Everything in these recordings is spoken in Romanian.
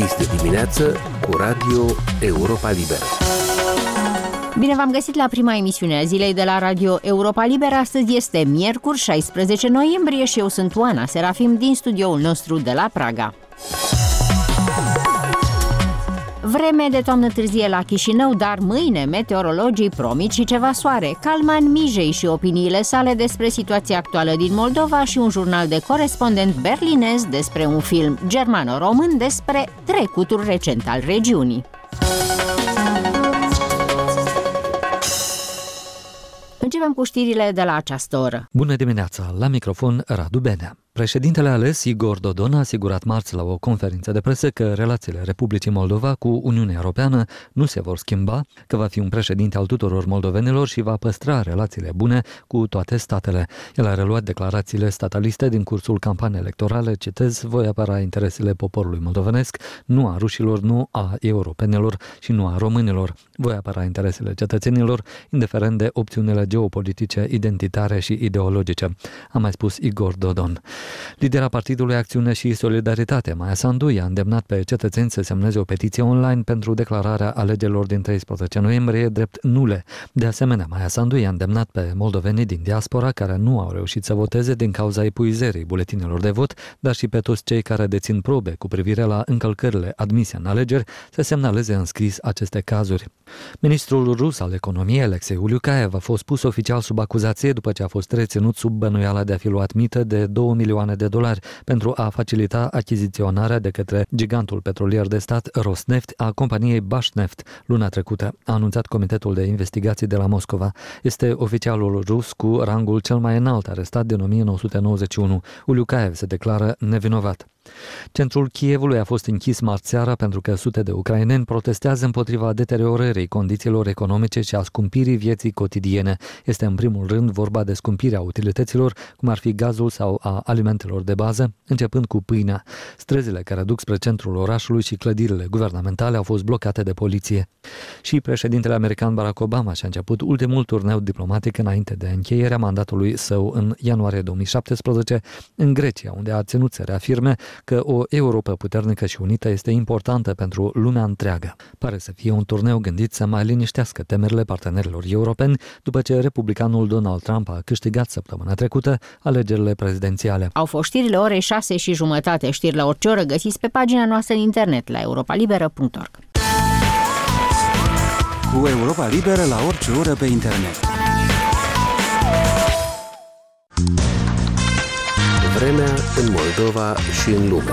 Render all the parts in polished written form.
Este dimineață cu Radio Europa Liberă. Bine v-am găsit la prima emisiune a zilei de la Radio Europa Liberă. Astăzi este miercuri, 16 noiembrie și eu sunt Oana Serafim din studioul nostru de la Praga. Vreme de toamnă târzie la Chișinău, dar mâine meteorologii promit și ceva soare. Calman Mijei și opiniile sale despre situația actuală din Moldova și un jurnal de corespondent berlinez despre un film germano-român despre trecutul recent al regiunii. Începem cu știrile de la această oră. Bună dimineața, la microfon Radu Benea. Președintele ales Igor Dodon a asigurat marți la o conferință de presă că relațiile Republicii Moldova cu Uniunea Europeană nu se vor schimba, că va fi un președinte al tuturor moldovenilor și va păstra relațiile bune cu toate statele. El a reluat declarațiile stataliste din cursul campaniei electorale, citez, voi apăra interesele poporului moldovenesc, nu a rușilor, nu a europenilor și nu a românilor. Voi apăra interesele cetățenilor, indiferent de opțiunile geopolitice, identitare și ideologice, a mai spus Igor Dodon. Lidera Partidului Acțiune și Solidaritate, Maia Sandu, i-a îndemnat pe cetățeni să semneze o petiție online pentru declararea alegerilor din 13 noiembrie drept nule. De asemenea, Maia Sandu i-a îndemnat pe moldovenii din diaspora care nu au reușit să voteze din cauza epuizării buletinelor de vot, dar și pe toți cei care dețin probe cu privire la încălcările admise în alegeri să semnaleze în scris aceste cazuri. Ministrul rus al economiei, Alexei Uliukaev, a fost pus oficial sub acuzație după ce a fost reținut sub bănuiala de a fi luat mită de $2 milioane pentru a facilita achiziționarea de către gigantul petrolier de stat Rosneft a companiei Bashneft luna trecută, a anunțat Comitetul de Investigații de la Moscova. Este oficialul rus cu rangul cel mai înalt arestat din 1991. Uliukaev se declară nevinovat. Centrul Kievului a fost închis marți seara pentru că sute de ucraineni protestează împotriva deteriorării condițiilor economice și a scumpirii vieții cotidiene. Este în primul rând vorba de scumpirea utilităților, cum ar fi gazul sau a alimentelor de bază, începând cu pâinea. Străzile care duc spre centrul orașului și clădirile guvernamentale au fost blocate de poliție. Și președintele american Barack Obama și-a început ultimul turneu diplomatic înainte de încheierea mandatului său în ianuarie 2017 în Grecia, unde a ținut să reafirme că o Europă puternică și unită este importantă pentru lumea întreagă. Pare să fie un turneu gândit să mai liniștească temerile partenerilor europeni după ce republicanul Donald Trump a câștigat săptămâna trecută alegerile prezidențiale. Au fost știrile orei 6:30. Știri la orice oră găsiți pe pagina noastră în internet la europalibera.org. Cu Europa Liberă la orice oră pe internet. Vremea în Moldova și în lume.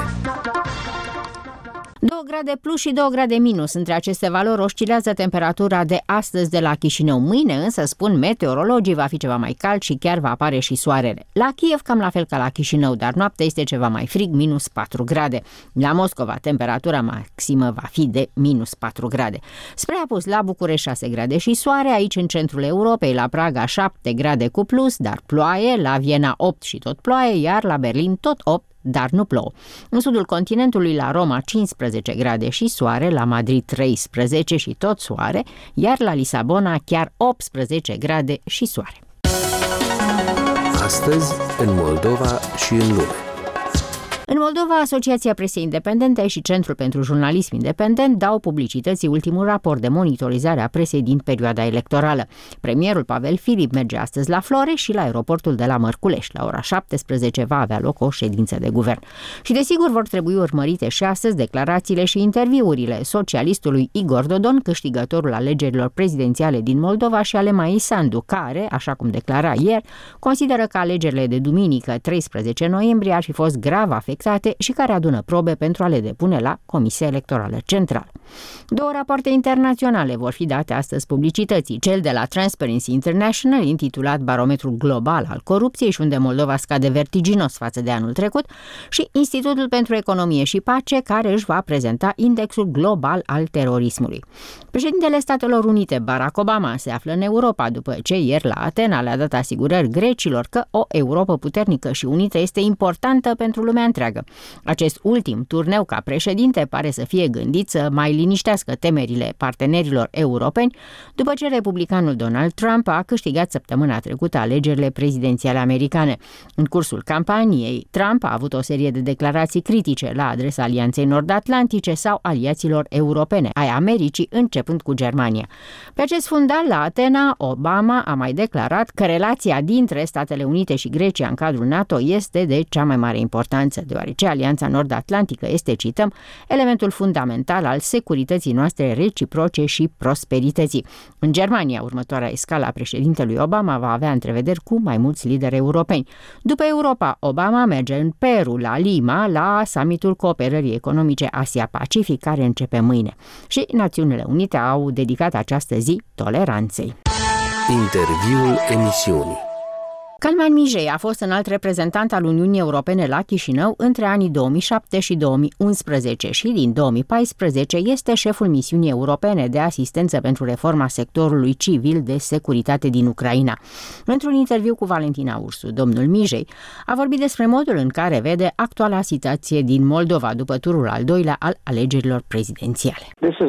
2 grade plus și 2 grade minus. Între aceste valori oscilează temperatura de astăzi de la Chișinău. Mâine însă, spun meteorologii, va fi ceva mai cald și chiar va apare și soarele. La Kiev cam la fel ca la Chișinău, dar noaptea este ceva mai frig, minus 4 grade. La Moscova, temperatura maximă va fi de minus 4 grade. Spre apus, la București 6 grade și soare, aici în centrul Europei, la Praga 7 grade cu plus, dar ploaie, la Viena 8 și tot ploaie, iar la Berlin tot 8, dar nu plouă. În sudul continentului, la Roma 15 grade și soare, la Madrid 13 și tot soare, iar la Lisabona chiar 18 grade și soare. Astăzi, în Moldova și în lume. În Moldova, Asociația Presei Independente și Centrul pentru Jurnalism Independent dau publicității ultimul raport de monitorizare a presei din perioada electorală. Premierul Pavel Filip merge astăzi la Florești și la aeroportul de la Mărculești. La ora 17 va avea loc o ședință de guvern. Și desigur vor trebui urmărite și astăzi declarațiile și interviurile socialistului Igor Dodon, câștigătorul alegerilor prezidențiale din Moldova, și ale Maiei Sandu, care, așa cum declara ieri, consideră că alegerile de duminică 13 noiembrie ar fi fost grav afectate și care adună probe pentru a le depune la Comisia Electorală Centrală. 2 rapoarte internaționale vor fi date astăzi publicității. Cel de la Transparency International, intitulat Barometrul Global al Corupției și unde Moldova scade vertiginos față de anul trecut, și Institutul pentru Economie și Pace, care își va prezenta Indexul Global al Terorismului. Președintele Statelor Unite, Barack Obama, se află în Europa după ce ieri la Atena le-a dat asigurări grecilor că o Europă puternică și unită este importantă pentru lumea întreagă. întreagă. Acest ultim turneu ca președinte pare să fie gândit să mai liniștească temerile partenerilor europeni, după ce republicanul Donald Trump a câștigat săptămâna trecută alegerile prezidențiale americane. În cursul campaniei, Trump a avut o serie de declarații critice la adresa Alianței Nord-Atlantice sau aliaților europene ai Americii, începând cu Germania. Pe acest fundal, la Atena, Obama a mai declarat că relația dintre Statele Unite și Grecia în cadrul NATO este de cea mai mare importanță, deoarece Alianța Nord-Atlantică este, cităm, elementul fundamental al securității noastre reciproce și prosperității. În Germania, următoarea escală a președintelui Obama va avea întrevederi cu mai mulți lideri europeni. După Europa, Obama merge în Peru, la Lima, la summitul cooperării economice Asia-Pacific, care începe mâine. Și Națiunile Unite au dedicat această zi toleranței. Interviul emisiunii. Calman Mijei a fost înalt reprezentant al Uniunii Europene la Chișinău între anii 2007 și 2011 și din 2014 este șeful misiunii europene de asistență pentru reforma sectorului civil de securitate din Ucraina. Într-un interviu cu Valentina Ursu, domnul Mijei a vorbit despre modul în care vede actuala situație din Moldova după turul al doilea al alegerilor prezidențiale.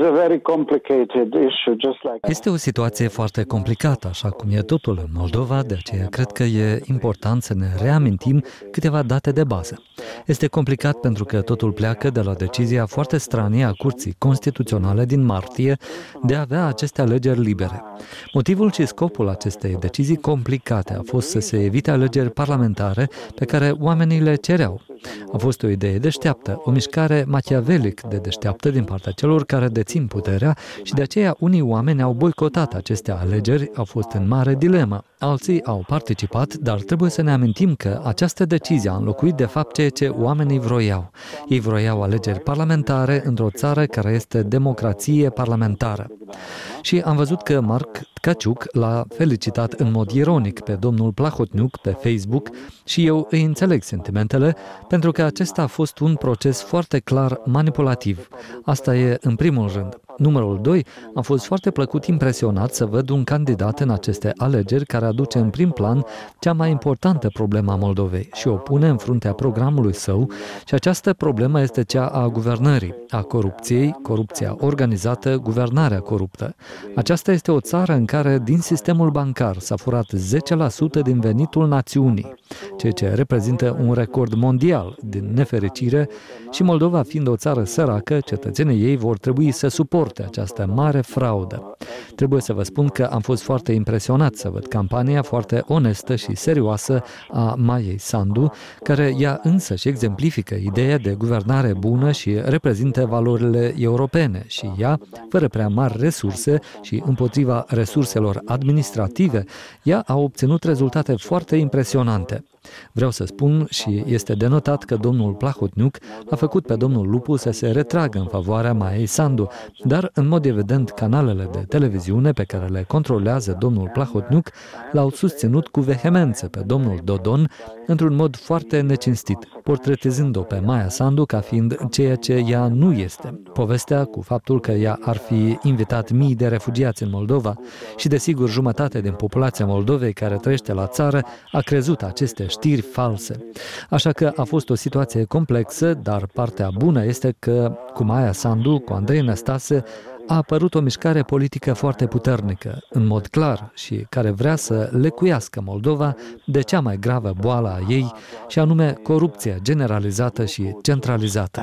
Este o situație foarte complicată, așa cum e totul în Moldova, de aceea cred că e important să ne reamintim câteva date de bază. Este complicat pentru că totul pleacă de la decizia foarte stranie a Curții Constituționale din martie de a avea aceste alegeri libere. Motivul și scopul acestei decizii complicate a fost să se evite alegeri parlamentare pe care oamenii le cereau. A fost o idee deșteaptă, o mișcare machiavelic de deșteaptă din partea celor care dețin puterea și de aceea unii oameni au boicotat aceste alegeri, au fost în mare dilemă. Alții au participat, dar trebuie să ne amintim că această decizie a înlocuit de fapt ceea ce oamenii vroiau. Ei vroiau alegeri parlamentare într-o țară care este democrație parlamentară. Și am văzut că Marc Tkachuk l-a felicitat în mod ironic pe domnul Plahotniuc pe Facebook și eu îi înțeleg sentimentele, pentru că acesta a fost un proces foarte clar manipulativ. Asta e în primul rând. Numărul 2, am fost foarte plăcut impresionat să văd un candidat în aceste alegeri care aduce în prim plan cea mai importantă problemă a Moldovei și o pune în fruntea programului său și această problemă este cea a guvernării, a corupției, corupția organizată, guvernarea coruptă. Aceasta este o țară în care din sistemul bancar s-a furat 10% din venitul națiunii, ceea ce reprezintă un record mondial din nefericire și Moldova fiind o țară săracă, cetățenii ei vor trebui să suporte această mare fraudă. Trebuie să vă spun că am fost foarte impresionat să văd campania foarte onestă și serioasă a Maiei Sandu, care ea însă și exemplifică ideea de guvernare bună și reprezintă valorile europene și ea, fără prea mari resurse și împotriva resurselor administrative, ea a obținut rezultate foarte impresionante. Vreau să spun și este de notat că domnul Plahotniuc a făcut pe domnul Lupu să se retragă în favoarea Maiei Sandu, dar în mod evident canalele de televiziune pe care le controlează domnul Plahotniuc l-au susținut cu vehemență pe domnul Dodon într-un mod foarte necinstit, portretizând-o pe Maia Sandu ca fiind ceea ce ea nu este. Povestea cu faptul că ea ar fi invitat mii de refugiați în Moldova și desigur jumătate din populația Moldovei care trăiește la țară a crezut aceste știri false. Așa că a fost o situație complexă, dar partea bună este că cu Maia Sandu, cu Andrei Năstase, a apărut o mișcare politică foarte puternică, în mod clar, și care vrea să lecuiască Moldova de cea mai gravă boală a ei, și anume corupția generalizată și centralizată.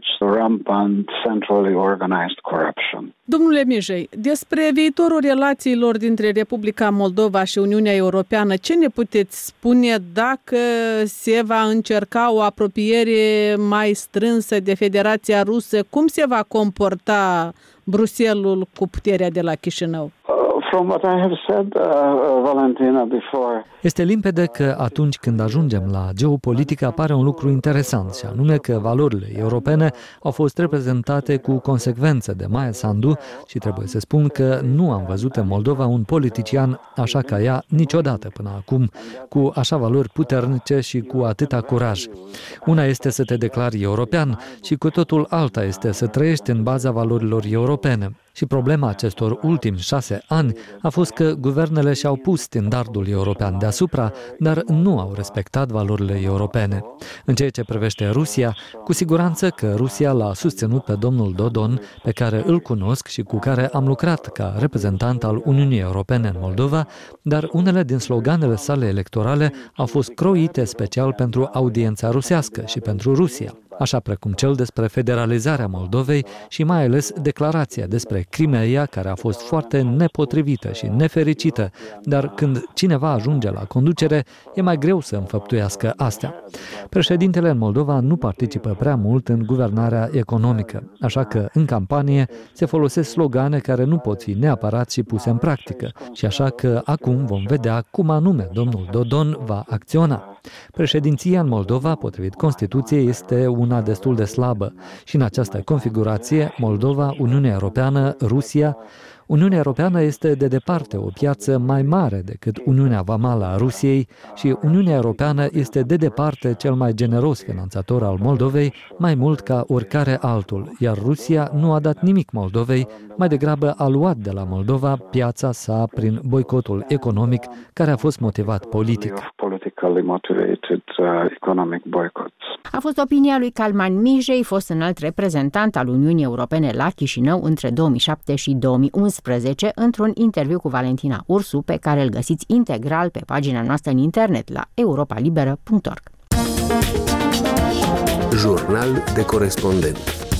Domnule Mijei, despre viitorul relațiilor dintre Republica Moldova și Uniunea Europeană, ce ne puteți spune dacă se va încerca o apropiere mai strânsă de Federația Rusă? Cum se va comporta Bruxelles cu puterea de la Chișinău? Este limpede că atunci când ajungem la geopolitică apare un lucru interesant, și anume că valorile europene au fost reprezentate cu consecvență de Maia Sandu și trebuie să spun că nu am văzut în Moldova un politician așa ca ea niciodată până acum, cu așa valori puternice și cu atâta curaj. Una este să te declari european și cu totul alta este să trăiești în baza valorilor europene. Și problema acestor ultimi 6 ani a fost că guvernele și-au pus standardul european deasupra, dar nu au respectat valorile europene. În ceea ce privește Rusia, cu siguranță că Rusia l-a susținut pe domnul Dodon, pe care îl cunosc și cu care am lucrat ca reprezentant al Uniunii Europene în Moldova, dar unele din sloganele sale electorale au fost croite special pentru audiența rusească și pentru Rusia, așa precum cel despre federalizarea Moldovei și mai ales declarația despre Crimeea, care a fost foarte nepotrivită și nefericită, dar când cineva ajunge la conducere, e mai greu să înfăptuiască astea. Președintele în Moldova nu participă prea mult în guvernarea economică, așa că în campanie se folosesc slogane care nu pot fi neapărat și puse în practică, și așa că acum vom vedea cum anume domnul Dodon va acționa. Președinția în Moldova, potrivit Constituției, este una destul de slabă și în această configurație, Moldova, Uniunea Europeană, Rusia, Uniunea Europeană este de departe o piață mai mare decât Uniunea Vamală a Rusiei și Uniunea Europeană este de departe cel mai generos finanțator al Moldovei, mai mult ca oricare altul, iar Rusia nu a dat nimic Moldovei, mai degrabă a luat de la Moldova piața sa prin boicotul economic care a fost motivat politic. A fost opinia lui Calman Mijei, fost înalt reprezentant al Uniunii Europene la Chișinău între 2007 și 2011, într-un interviu cu Valentina Ursu, pe care îl găsiți integral pe pagina noastră în internet la europalibera.org. Jurnal de corespondent.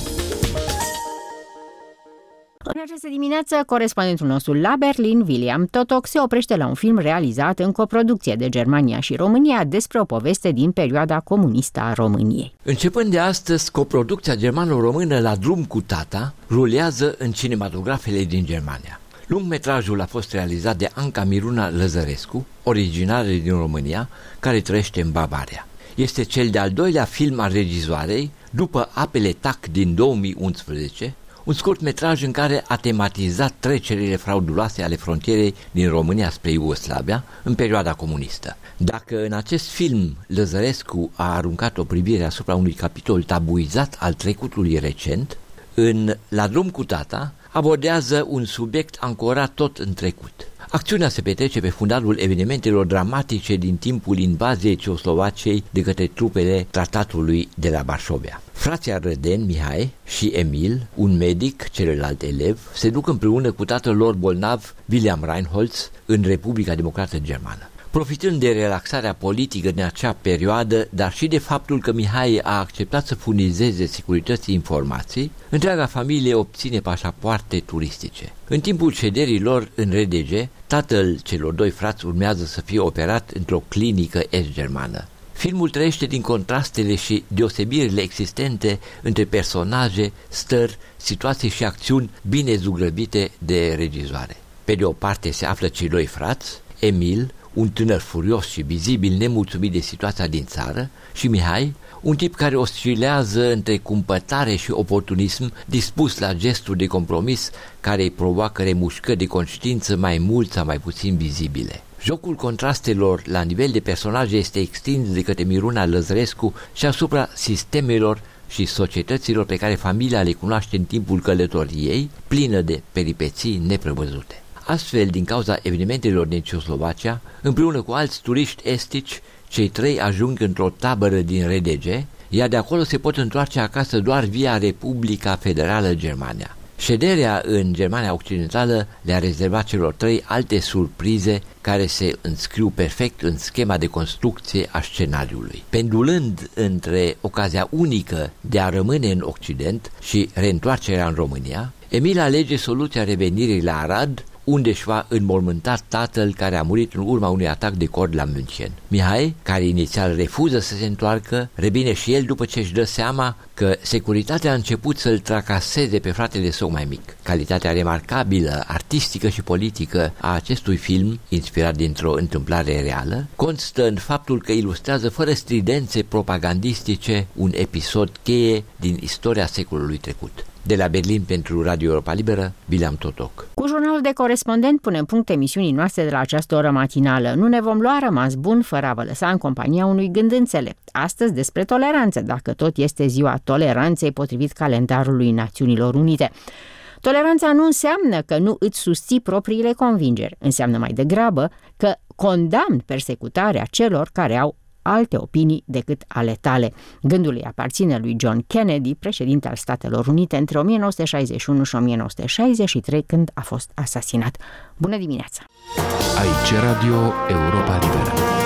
În această dimineață, corespondentul nostru la Berlin, William Totok, se oprește la un film realizat în coproducție de Germania și România despre o poveste din perioada comunistă a României. Începând de astăzi, coproducția germano-română La drum cu tata rulează în cinematografele din Germania. Lungmetrajul a fost realizat de Anca Miruna Lăzărescu, originară din România, care trăiește în Bavaria. Este cel de-al doilea film al regizoarei, după Apele tac din 2011, un scurt metraj în care a tematizat trecerile frauduloase ale frontierei din România spre Iugoslavia în perioada comunistă. Dacă în acest film Lăzărescu a aruncat o privire asupra unui capitol tabuizat al trecutului recent, în La drum cu tata abordează un subiect ancorat tot în trecut. Acțiunea se petrece pe fundalul evenimentelor dramatice din timpul invaziei Ceoslovaciei de către trupele tratatului de la Varșovia. Frații Răden, Mihai și Emil, un medic, celălalt elev, se duc împreună cu tatăl lor bolnav, William Reinholz, în Republica Democrată Germană. Profitând de relaxarea politică din acea perioadă, dar și de faptul că Mihai a acceptat să furnizeze securității informații, întreaga familie obține pașapoarte turistice. În timpul șederii lor în RDG, tatăl celor doi frați urmează să fie operat într-o clinică est-germană. Filmul trăiește din contrastele și deosebirile existente între personaje, stări, situații și acțiuni bine zugrăvite de regizoare. Pe de o parte se află cei doi frați, Emil, un tânăr furios și vizibil nemulțumit de situația din țară, și Mihai, un tip care oscilează între cumpătare și oportunism, dispus la gesturi de compromis care îi provoacă remușcări de conștiință mai mult sau mai puțin vizibile. Jocul contrastelor la nivel de personaje este extins de către Miruna Lăzărescu și asupra sistemelor și societăților pe care familia le cunoaște în timpul călătoriei, plină de peripeții neprevăzute. Astfel, din cauza evenimentelor din Ceoslovacia, împreună cu alți turiști estici, cei trei ajung într-o tabără din RDG, iar de acolo se pot întoarce acasă doar via Republica Federală Germania. Șederea în Germania Occidentală le-a rezervat celor trei alte surprize care se înscriu perfect în schema de construcție a scenariului. Pendulând între ocazia unică de a rămâne în Occident și reîntoarcerea în România, Emil alege soluția revenirii la Arad, unde își va înmormânta tatăl care a murit în urma unui atac de cord la München. Mihai, care inițial refuză să se întoarcă, revine și el după ce își dă seama că securitatea a început să-l tracaseze pe fratele său mai mic. Calitatea remarcabilă, artistică și politică a acestui film, inspirat dintr-o întâmplare reală, constă în faptul că ilustrează fără stridențe propagandistice un episod cheie din istoria secolului trecut. De la Berlin pentru Radio Europa Liberă, William Totok. Cu jurnalul de corespondent punem punct emisiunii noastre de la această oră matinală. Nu ne vom lua rămas bun fără a vă lăsa în compania unui gând înțelept. Astăzi despre toleranță, dacă tot este ziua toleranței potrivit calendarului Națiunilor Unite. Toleranța nu înseamnă că nu îți susții propriile convingeri, înseamnă mai degrabă că condamn persecutarea celor care au alte opinii decât ale tale. Gândul îi aparține lui John Kennedy, președinte al Statelor Unite între 1961 și 1963, când a fost asasinat. Bună dimineața! Aici Radio Europa Liberă.